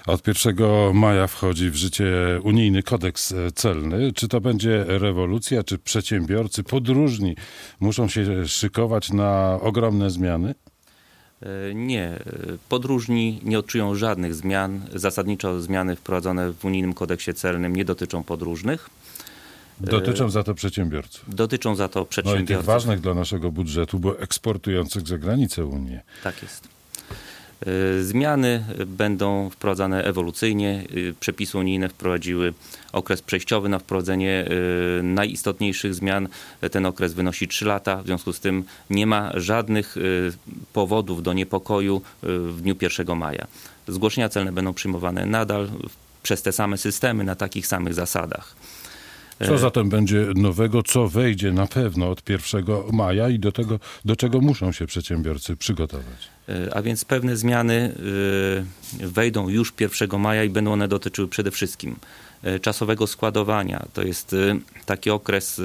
Od 1 maja wchodzi w życie unijny kodeks celny. Czy to będzie rewolucja, czy przedsiębiorcy, podróżni muszą się szykować na ogromne zmiany? Nie. Podróżni nie odczują żadnych zmian. Zasadniczo zmiany wprowadzone w unijnym kodeksie celnym nie dotyczą podróżnych. Dotyczą za to przedsiębiorców. Dotyczą za to No i przedsiębiorców. tych ważnych dla naszego budżetu, bo eksportujących za granicę Unię. Tak jest. Zmiany będą wprowadzane ewolucyjnie. Przepisy unijne wprowadziły okres przejściowy na wprowadzenie najistotniejszych zmian. Ten okres wynosi 3 lata. W związku z tym nie ma żadnych powodów do niepokoju w dniu 1 maja. Zgłoszenia celne będą przyjmowane nadal przez te same systemy, na takich samych zasadach. Co zatem będzie nowego, co wejdzie na pewno od 1 maja i do czego muszą się przedsiębiorcy przygotować? A więc pewne zmiany wejdą już 1 maja i będą one dotyczyły przede wszystkim czasowego składowania. To jest taki okres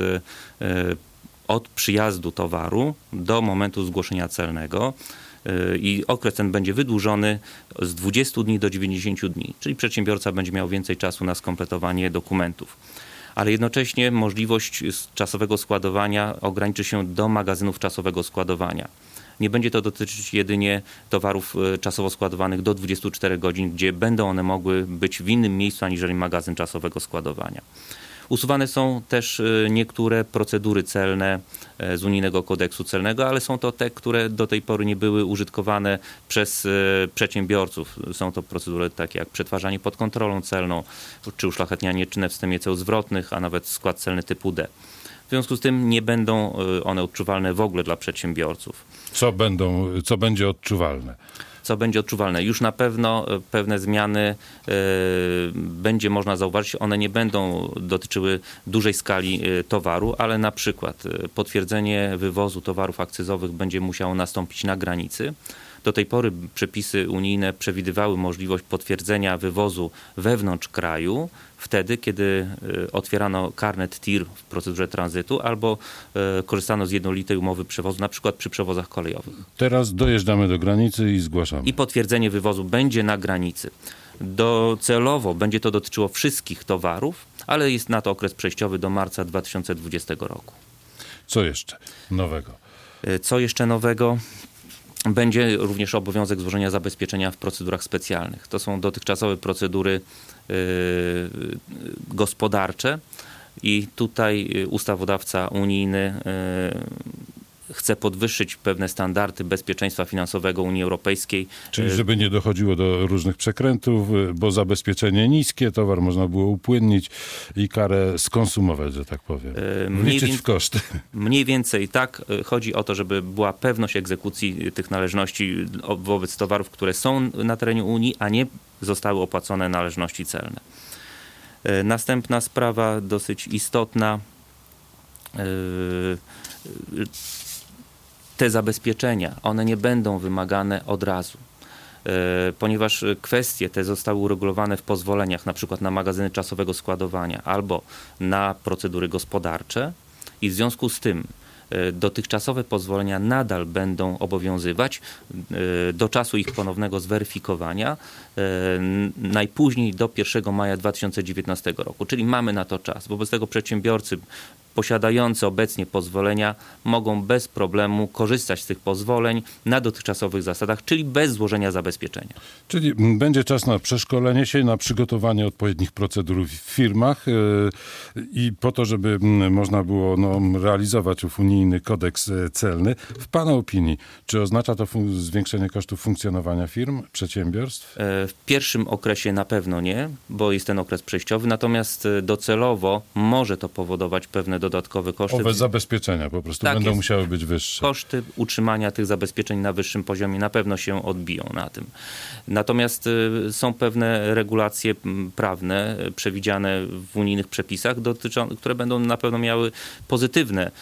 od przyjazdu towaru do momentu zgłoszenia celnego. I okres ten będzie wydłużony z 20 dni do 90 dni, czyli przedsiębiorca będzie miał więcej czasu na skompletowanie dokumentów. Ale jednocześnie możliwość czasowego składowania ograniczy się do magazynów czasowego składowania. Nie będzie to dotyczyć jedynie towarów czasowo składowanych do 24 godzin, gdzie będą one mogły być w innym miejscu aniżeli magazyn czasowego składowania. Usuwane są też niektóre procedury celne z unijnego kodeksu celnego, ale są to te, które do tej pory nie były użytkowane przez przedsiębiorców. Są to procedury takie jak przetwarzanie pod kontrolą celną, czy uszlachetnianie czynne w systemie ceł zwrotnych, a nawet skład celny typu D. W związku z tym nie będą one odczuwalne w ogóle dla przedsiębiorców. Co będzie odczuwalne? Co będzie odczuwalne? Już na pewno pewne zmiany będzie można zauważyć. One nie będą dotyczyły dużej skali towaru, ale na przykład potwierdzenie wywozu towarów akcyzowych będzie musiało nastąpić na granicy. Do tej pory przepisy unijne przewidywały możliwość potwierdzenia wywozu wewnątrz kraju wtedy, kiedy otwierano karnet TIR w procedurze tranzytu albo korzystano z jednolitej umowy przewozu, na przykład przy przewozach kolejowych. Teraz dojeżdżamy do granicy i zgłaszamy. I potwierdzenie wywozu będzie na granicy. Docelowo będzie to dotyczyło wszystkich towarów, ale jest na to okres przejściowy do marca 2020 roku. Co jeszcze nowego? Co jeszcze nowego? Będzie również obowiązek złożenia zabezpieczenia w procedurach specjalnych. To są dotychczasowe procedury gospodarcze i tutaj ustawodawca unijny chce podwyższyć pewne standardy bezpieczeństwa finansowego Unii Europejskiej. Czyli żeby nie dochodziło do różnych przekrętów, bo zabezpieczenie niskie, towar można było upłynnić i karę skonsumować, że tak powiem. Liczyć w koszty. Mniej więcej tak. Chodzi o to, żeby była pewność egzekucji tych należności wobec towarów, które są na terenie Unii, a nie zostały opłacone należności celne. Następna sprawa, dosyć istotna. Te zabezpieczenia, one nie będą wymagane od razu, ponieważ kwestie te zostały uregulowane w pozwoleniach, na przykład na magazyny czasowego składowania albo na procedury gospodarcze i w związku z tym dotychczasowe pozwolenia nadal będą obowiązywać do czasu ich ponownego zweryfikowania, najpóźniej do 1 maja 2019 roku, czyli mamy na to czas. Wobec tego przedsiębiorcy posiadający obecnie pozwolenia mogą bez problemu korzystać z tych pozwoleń na dotychczasowych zasadach, czyli bez złożenia zabezpieczenia. Czyli będzie czas na przeszkolenie się, na przygotowanie odpowiednich procedur w firmach i po to, żeby można było realizować ów unijny kodeks celny. W Pana opinii, czy oznacza to zwiększenie kosztów funkcjonowania firm, przedsiębiorstw? W pierwszym okresie na pewno nie, bo jest ten okres przejściowy, natomiast docelowo może to powodować pewne dodatkowe koszty. Owe zabezpieczenia po prostu tak będą jest. musiały być wyższe. Koszty utrzymania tych zabezpieczeń na wyższym poziomie na pewno się odbiją na tym. Natomiast są pewne regulacje prawne przewidziane w unijnych przepisach, które będą na pewno miały pozytywny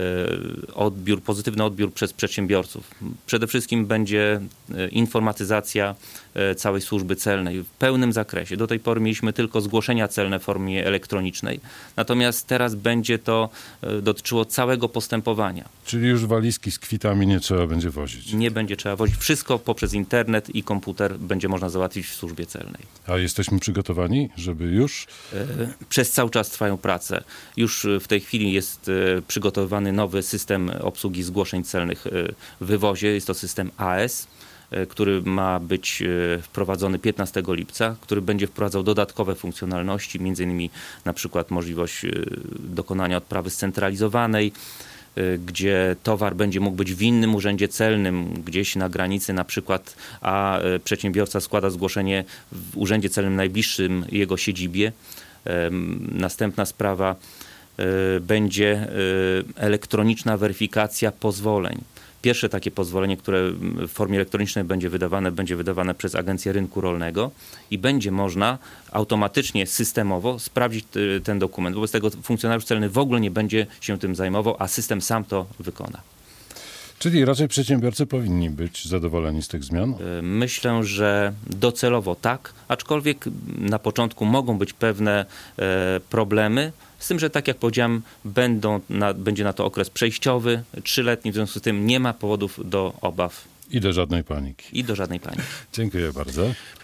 odbiór przez przedsiębiorców. Przede wszystkim będzie informatyzacja całej służby celnej w pełnym zakresie. Do tej pory mieliśmy tylko zgłoszenia celne w formie elektronicznej. Natomiast teraz będzie to to dotyczyło całego postępowania. Czyli już walizki z kwitami nie trzeba będzie wozić. Nie będzie trzeba wozić. Wszystko poprzez internet i komputer będzie można załatwić w służbie celnej. A jesteśmy przygotowani, żeby już? Przez cały czas trwają prace. Już w tej chwili jest przygotowany nowy system obsługi zgłoszeń celnych w wywozie. Jest to system AS, który ma być wprowadzony 15 lipca, który będzie wprowadzał dodatkowe funkcjonalności, m.in. na przykład możliwość dokonania odprawy scentralizowanej, gdzie towar będzie mógł być w innym urzędzie celnym, gdzieś na granicy na przykład, a przedsiębiorca składa zgłoszenie w urzędzie celnym najbliższym jego siedzibie. Następna sprawa będzie elektroniczna weryfikacja pozwoleń. Pierwsze takie pozwolenie, które w formie elektronicznej będzie wydawane przez Agencję Rynku Rolnego i będzie można automatycznie, systemowo sprawdzić ten dokument. Wobec tego funkcjonariusz celny w ogóle nie będzie się tym zajmował, a system sam to wykona. Czyli raczej przedsiębiorcy powinni być zadowoleni z tych zmian? Myślę, że docelowo tak, aczkolwiek na początku mogą być pewne problemy, z tym, że tak jak powiedziałem, będzie na to okres przejściowy, 3-letni, w związku z tym nie ma powodów do obaw. I do żadnej paniki. I do żadnej paniki. Dziękuję bardzo.